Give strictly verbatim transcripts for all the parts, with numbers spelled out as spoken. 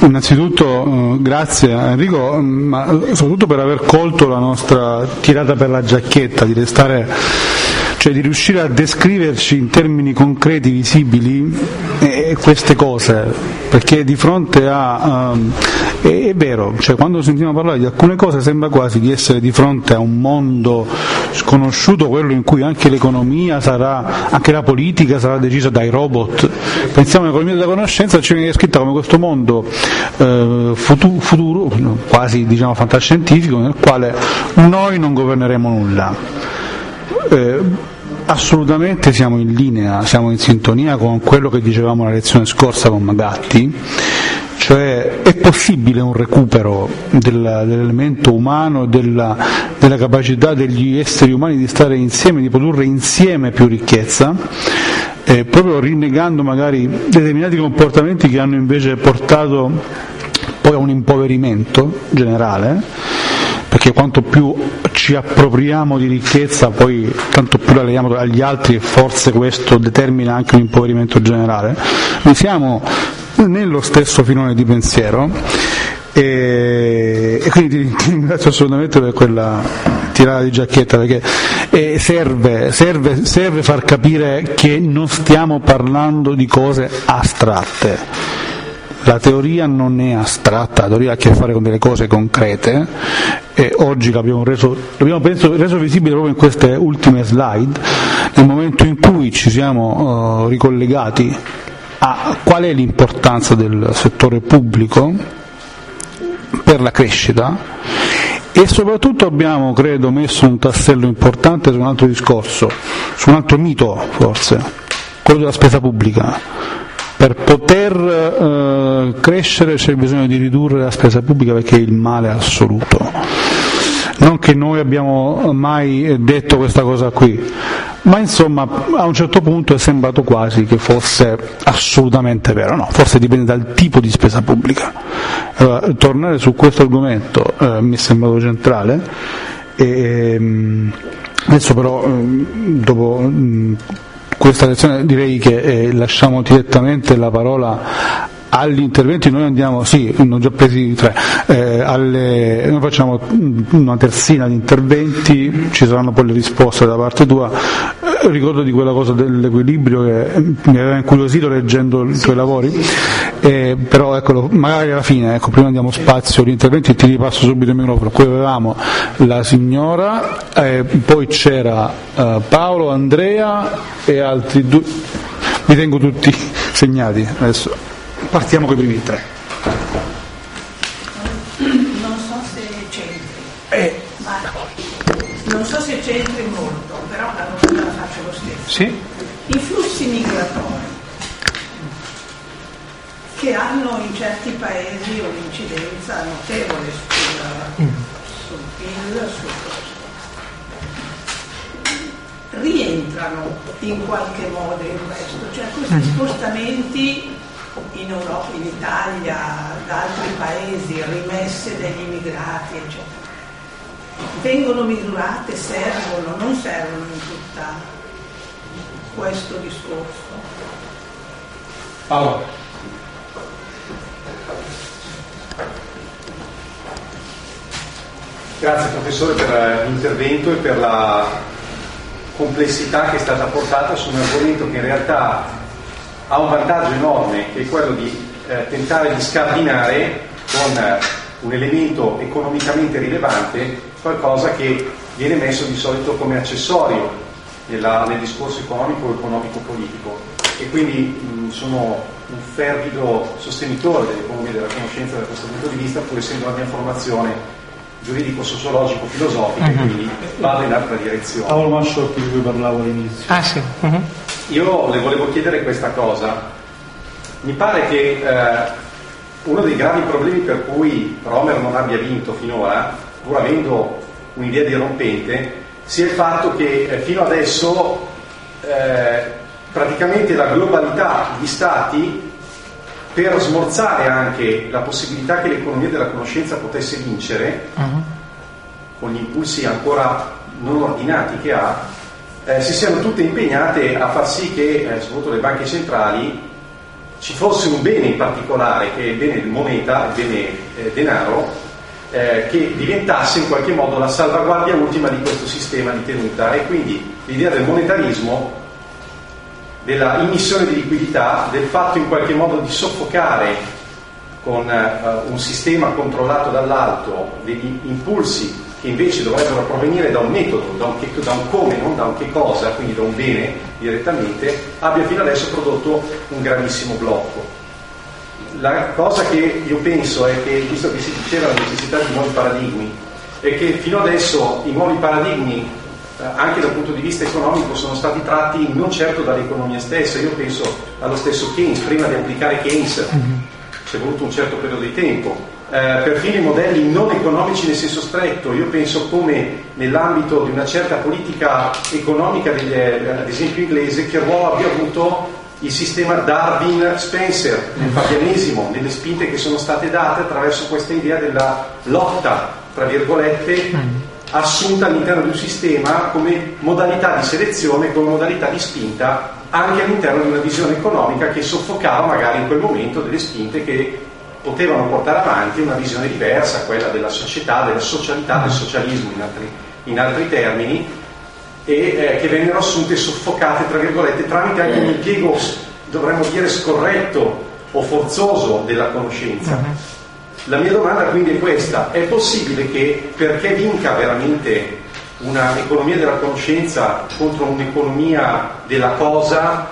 innanzitutto eh, grazie a Enrico, ma soprattutto per aver colto la nostra tirata per la giacchetta, di restare, cioè di riuscire a descriverci in termini concreti, visibili, eh, queste cose, perché di fronte a um, è, è vero, cioè quando sentiamo parlare di alcune cose sembra quasi di essere di fronte a un mondo sconosciuto, quello in cui anche l'economia sarà, anche la politica sarà decisa dai robot. Pensiamo all'economia della conoscenza, ci viene descritta come questo mondo eh, futuro, futuro, quasi diciamo fantascientifico, nel quale noi non governeremo nulla. Eh, assolutamente siamo in linea, siamo in sintonia con quello che dicevamo la lezione scorsa con Magatti, cioè è possibile un recupero del, dell'elemento umano, della, della capacità degli esseri umani di stare insieme, di produrre insieme più ricchezza, eh, proprio rinnegando magari determinati comportamenti che hanno invece portato poi a un impoverimento generale, perché quanto più ci appropriamo di ricchezza poi tanto più la leiamo agli altri, e forse questo determina anche un impoverimento generale. Noi siamo nello stesso filone di pensiero e, e quindi ti ringrazio assolutamente per quella tirata di giacchetta, perché eh, serve, serve, serve far capire che non stiamo parlando di cose astratte. La teoria non è astratta, la teoria ha a che fare con delle cose concrete, e oggi l'abbiamo reso, l'abbiamo penso, reso visibile proprio in queste ultime slide, nel momento in cui ci siamo uh, ricollegati a qual è l'importanza del settore pubblico per la crescita, e soprattutto abbiamo, credo, messo un tassello importante su un altro discorso, su un altro mito forse, quello della spesa pubblica. Per poter eh, crescere c'è bisogno di ridurre la spesa pubblica, perché è il male assoluto. Non che noi abbiamo mai detto questa cosa qui, ma insomma a un certo punto è sembrato quasi che fosse assolutamente vero. No, forse dipende dal tipo di spesa pubblica. Allora, tornare su questo argomento eh, mi è sembrato centrale, e ehm, adesso però dopo mh, questa lezione direi che eh, lasciamo direttamente la parola agli interventi. Noi andiamo, sì, ne ho già presi tre, eh, alle, noi facciamo una terzina di interventi, ci saranno poi le risposte da parte tua. Eh, ricordo di quella cosa dell'equilibrio che mi aveva incuriosito leggendo i tuoi lavori, eh, però eccolo, magari alla fine, ecco, prima diamo spazio agli interventi e ti ripasso subito il microfono. Qui avevamo la signora, eh, poi c'era eh, Paolo, Andrea e altri due, mi tengo tutti segnati adesso. Partiamo con i primi tre. Non so se c'entri, Eh. ma non so se c'entri molto, però la domanda la faccio lo stesso. Sì? I flussi migratori che hanno in certi paesi un'incidenza notevole sul, sul P I L, sul costo, rientrano in qualche modo in questo, cioè questi spostamenti in Europa, in Italia, da altri paesi, rimesse degli immigrati, eccetera, vengono misurate, servono, non servono in tutto questo discorso? Paolo. Grazie professore per l'intervento e per la complessità che è stata portata su un argomento che in realtà ha un vantaggio enorme, che è quello di eh, tentare di scardinare con eh, un elemento economicamente rilevante qualcosa che viene messo di solito come accessorio nella, nel discorso economico o economico-politico, e quindi mh, sono un fervido sostenitore dell'economia della conoscenza da questo punto di vista, pur essendo la mia formazione giuridico-sociologico-filosofica, uh-huh. Quindi vado in altra direzione. Paolo Masciocchi, di cui parlavo all'inizio. Ah sì. Uh-huh. Io le volevo chiedere questa cosa. Mi pare che eh, uno dei gravi problemi per cui Romer non abbia vinto finora, pur avendo un'idea dirompente, sia il fatto che eh, fino adesso eh, praticamente la globalità degli stati, per smorzare anche la possibilità che l'economia della conoscenza potesse vincere, uh-huh. con gli impulsi ancora non ordinati che ha, eh, si siano tutte impegnate a far sì che, eh, soprattutto le banche centrali, ci fosse un bene in particolare, che è il bene moneta, il bene eh, denaro, eh, che diventasse in qualche modo la salvaguardia ultima di questo sistema di tenuta. E quindi l'idea del monetarismo, della immissione di liquidità, del fatto in qualche modo di soffocare con uh, un sistema controllato dall'alto degli impulsi che invece dovrebbero provenire da un metodo, da un, che, da un come, non da un che cosa, quindi da un bene direttamente, abbia fino adesso prodotto un gravissimo blocco. La cosa che io penso è che, visto che si diceva la necessità di nuovi paradigmi, è che fino adesso i nuovi paradigmi, eh, anche dal punto di vista economico, sono stati tratti non certo dall'economia stessa. Io penso allo stesso Keynes. Prima di applicare Keynes ci è voluto un certo periodo di tempo. Eh, perfino i modelli non economici nel senso stretto, io penso come nell'ambito di una certa politica economica, degli, ad esempio inglese, che ruolo abbia avuto il sistema Darwin-Spencer nel fabianesimo, nelle spinte che sono state date attraverso questa idea della lotta, tra virgolette, assunta all'interno di un sistema come modalità di selezione, come modalità di spinta, anche all'interno di una visione economica che soffocava magari in quel momento delle spinte che potevano portare avanti una visione diversa, quella della società, della socialità, del socialismo in altri, in altri termini, e eh, che vennero assunte e soffocate, tra virgolette, tramite anche un impiego, dovremmo dire, scorretto o forzoso della conoscenza. La mia domanda quindi è questa: è possibile che, perché vinca veramente una economia della conoscenza contro un'economia della cosa,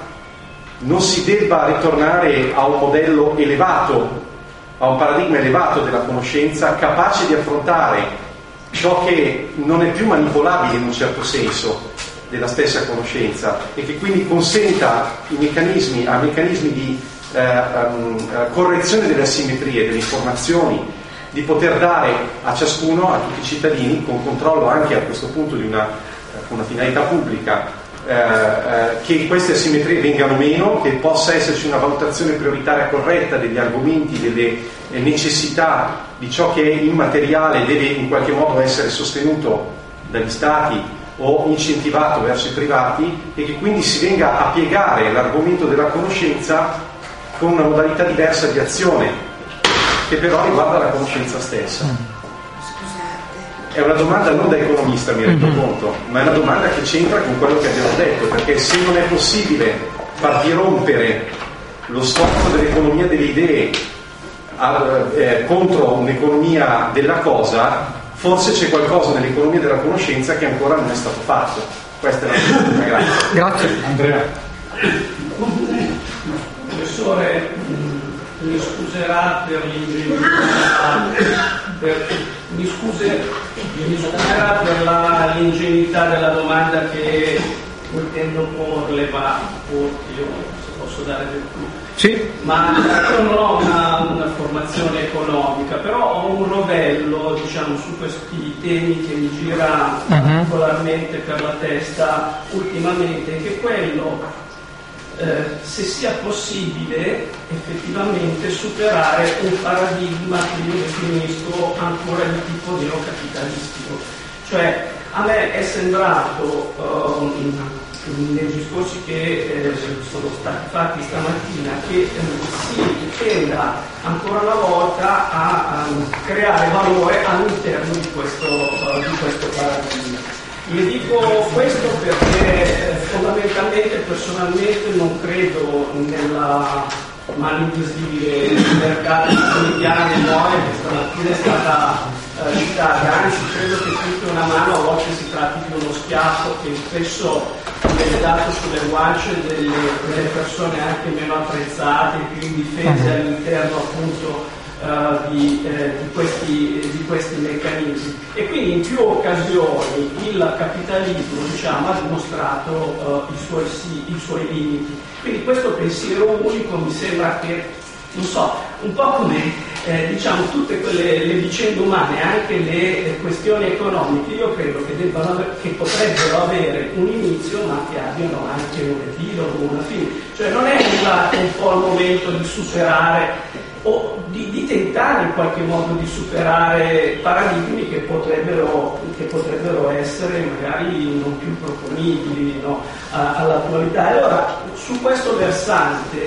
non si debba ritornare a un modello elevato, a un paradigma elevato della conoscenza, capace di affrontare ciò che non è più manipolabile in un certo senso della stessa conoscenza, e che quindi consenta i meccanismi, a meccanismi di eh, um, correzione delle asimmetrie, delle informazioni, di poter dare a ciascuno, a tutti i cittadini, con controllo anche a questo punto di una, una finalità pubblica, eh, eh, che queste asimmetrie vengano meno, che possa esserci una valutazione prioritaria corretta degli argomenti, delle eh, necessità di ciò che è immateriale, deve in qualche modo essere sostenuto dagli stati o incentivato verso i privati, e che quindi si venga a piegare l'argomento della conoscenza con una modalità diversa di azione, che però riguarda la conoscenza stessa. È una domanda non da economista, mi rendo conto, ma è una domanda che c'entra con quello che abbiamo detto, perché se non è possibile far dirompere lo sforzo dell'economia delle idee a, eh, contro un'economia della cosa, forse c'è qualcosa nell'economia della conoscenza che ancora non è stato fatto. Questa è la domanda. Grazie. Grazie. Andrea. Professore, mi scuserà per l'ingenuità, per, mi, scuse, mi scuserà per la, l'ingenuità della domanda che intendo porle, ma io se posso dare del più. Sì. Ma io non ho una, una formazione economica, però ho un rovello, diciamo, su questi temi che mi gira particolarmente per la testa ultimamente, che è quello Eh, se sia possibile effettivamente superare un paradigma che io definisco ancora di tipo neocapitalistico. Cioè, a me è sembrato um, nei discorsi che eh, sono stati fatti stamattina che eh, si tenda ancora una volta a, a creare valore all'interno di questo, uh, di questo paradigma. Le dico questo perché fondamentalmente, personalmente, non credo nella mano invisibile del mercato quotidiano che stamattina è stata eh, citata, anzi credo che più che una mano a volte si tratti di uno schiaffo che spesso viene dato sulle guance delle, delle persone anche meno attrezzate, più indifese all'interno appunto Uh, di, eh, di, questi, di questi meccanismi, e quindi in più occasioni il capitalismo, diciamo, ha dimostrato uh, i, suoi, sì, i suoi limiti. Quindi questo pensiero unico mi sembra che, non so, un po' come eh, diciamo tutte quelle le vicende umane, anche le eh, questioni economiche, io credo che, debbano aver, che potrebbero avere un inizio, ma che abbiano anche un epilogo, una fine. Cioè non è arrivato un po' il momento di superare o di, di tentare in qualche modo di superare paradigmi che potrebbero, che potrebbero essere magari non più proponibili, no, all'attualità. E allora su questo versante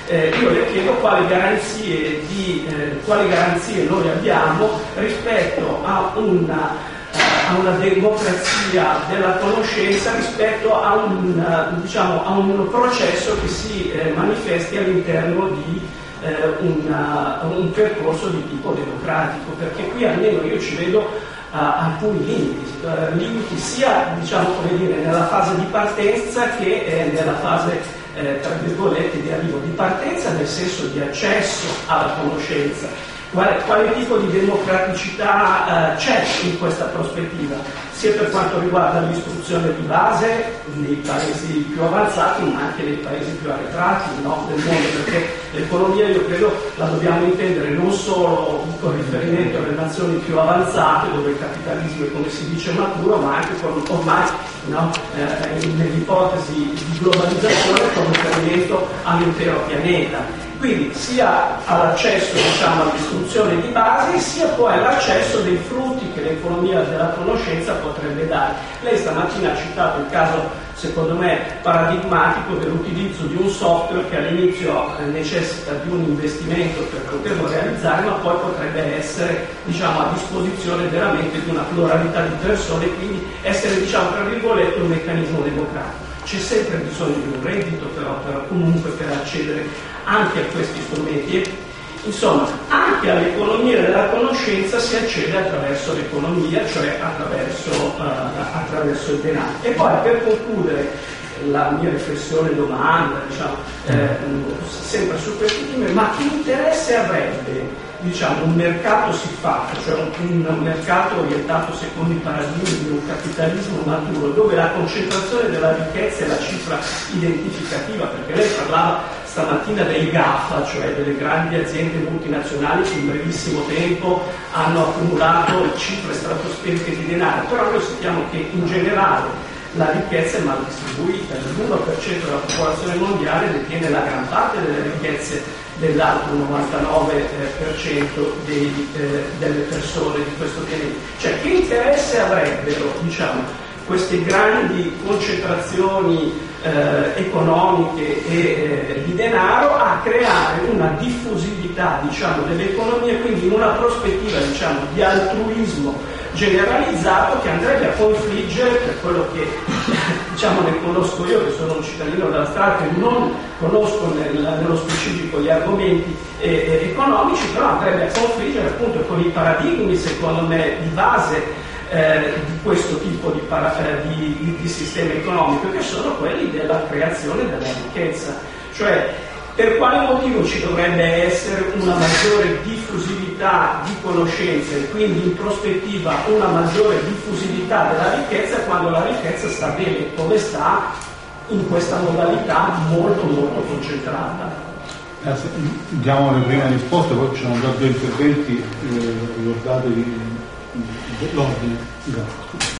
Eh, io le chiedo quali garanzie, di, eh, quali garanzie noi abbiamo rispetto a una, eh, a una democrazia della conoscenza, rispetto a un, diciamo, a un processo che si eh, manifesti all'interno di eh, una, un percorso di tipo democratico, perché qui almeno io ci vedo uh, alcuni limiti, uh, limiti sia, diciamo, come dire, nella fase di partenza che eh, nella fase Eh, tra virgolette di arrivo, di partenza nel senso di accesso alla conoscenza. Quale, quale tipo di democraticità eh, c'è in questa prospettiva, sia per quanto riguarda l'istruzione di base nei paesi più avanzati ma anche nei paesi più arretrati, no, del mondo, perché l'economia, io credo, la dobbiamo intendere non solo con riferimento alle nazioni più avanzate dove il capitalismo è, come si dice, maturo, ma anche con, ormai, no, eh, nell'ipotesi di globalizzazione con riferimento all'intero pianeta. Quindi sia all'accesso, diciamo, all'istruzione di base, sia poi all'accesso dei frutti che l'economia della conoscenza potrebbe dare. Lei stamattina ha citato il caso, secondo me, paradigmatico dell'utilizzo di un software che all'inizio necessita di un investimento per poterlo realizzare, ma poi potrebbe essere, diciamo, a disposizione veramente di una pluralità di persone, quindi essere, diciamo, tra virgolette, un meccanismo democratico. C'è sempre bisogno di un reddito però, però comunque per accedere anche a questi strumenti. E, insomma, anche all'economia della conoscenza si accede attraverso l'economia, cioè attraverso, uh, attraverso il denaro. E poi, per concludere la mia riflessione, domanda, diciamo, eh, sempre su questi temi, ma che interesse avrebbe, diciamo, un mercato siffatto, cioè un, un mercato orientato secondo i paradigmi di un capitalismo maturo, dove la concentrazione della ricchezza è la cifra identificativa, perché lei parlava stamattina dei GAFA, cioè delle grandi aziende multinazionali che in brevissimo tempo hanno accumulato cifre stratosferiche di denaro, però noi sappiamo che in generale la ricchezza è mal distribuita, l'uno per cento della popolazione mondiale detiene la gran parte delle ricchezze dell'altro novantanove per cento dei, eh, delle persone di questo pianeta. Cioè, che interesse avrebbero, diciamo, queste grandi concentrazioni eh, economiche e eh, di denaro a creare una diffusività, diciamo, dell'economia, quindi in una prospettiva, diciamo, di altruismo generalizzato che andrebbe a confliggere, per quello che, diciamo, ne conosco io, che sono un cittadino della strada, che non conosco nel, nello specifico gli argomenti eh, eh, economici, però andrebbe a confliggere appunto con i paradigmi, secondo me, di base eh, di questo tipo di, para, eh, di, di, di sistema economico, che sono quelli della creazione della ricchezza. Cioè, per quale motivo ci dovrebbe essere una maggiore diffusività di conoscenze e quindi in prospettiva una maggiore diffusività della ricchezza quando la ricchezza sta bene come sta in questa modalità molto molto concentrata? Grazie. Diamo le prime risposte, poi ci sono già due interventi, eh, ricordatevi l'ordine. Grazie.